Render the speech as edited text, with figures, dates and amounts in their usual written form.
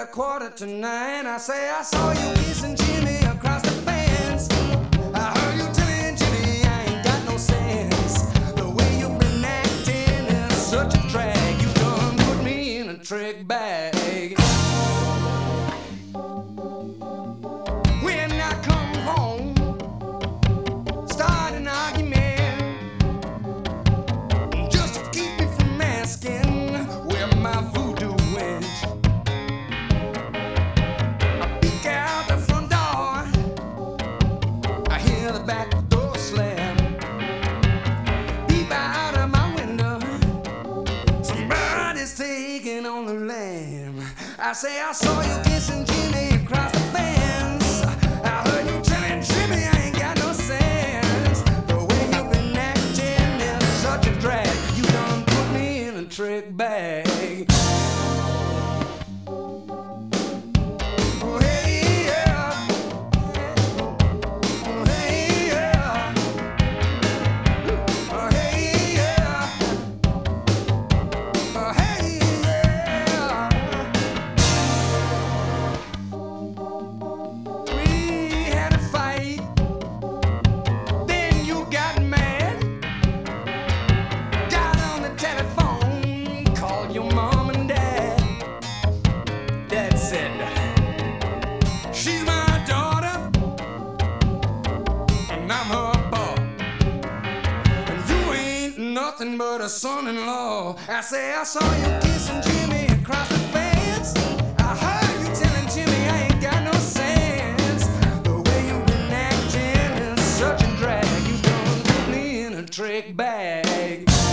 9:15. I say I saw you kissing Jimmy across the fence. I heard you telling Jimmy I ain't got no sense. The way you've been acting is such a drag. You done put me in a trick bag. When I come home, start an argument just to keep me from asking where my voodoo went. I peek out the front door, I hear the back door slam. Peep out of my window, somebody's taking on the lamb. I say I saw you kissing Jimmy across the fence. I heard you telling Jimmy I ain't got no sense. The way you've been acting is such a drag. You done put me in a trick bag. Oh, hey, yeah. Oh, hey, yeah. Oh, hey, yeah. Oh, hey, yeah. We had a fight, then you got mad. Got on the telephone, called your mom and dad. Dad said, she's my daughter, and I'm her boy. And you ain't nothing but a son-in-law. I say I saw you kissing Jimmy across the fence. I heard you telling Jimmy I ain't got no sense. The way you've been acting is such a drag. You done put me in a trick bag.